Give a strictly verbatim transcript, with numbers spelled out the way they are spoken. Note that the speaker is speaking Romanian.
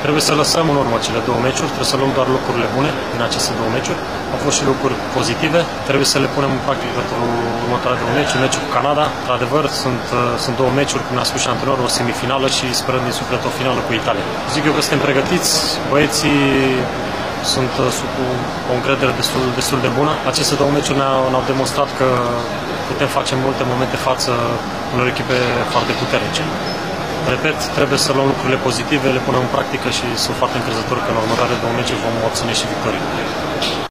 Trebuie să lăsăm în urmă cele două meciuri, trebuie să luăm doar lucrurile bune din aceste două meciuri. Au fost și lucruri pozitive, trebuie să le punem în practică pentru următoarele două meciuri. Meciul cu Canada, într-adevăr, sunt, sunt două meciuri, cum a spus și antrenorul, o semifinală și sperăm din suflet o finală cu Italia. Zic eu că suntem pregătiți, băieții sunt sub o încredere destul, destul de bună. Aceste două meciuri ne-au, ne-au demonstrat că putem face în multe momente față unor echipe foarte puternice. Repet, trebuie să luăm lucrurile pozitive, le punem în practică și sunt foarte încrezător că în următoarele două meciuri vom obține și victorii.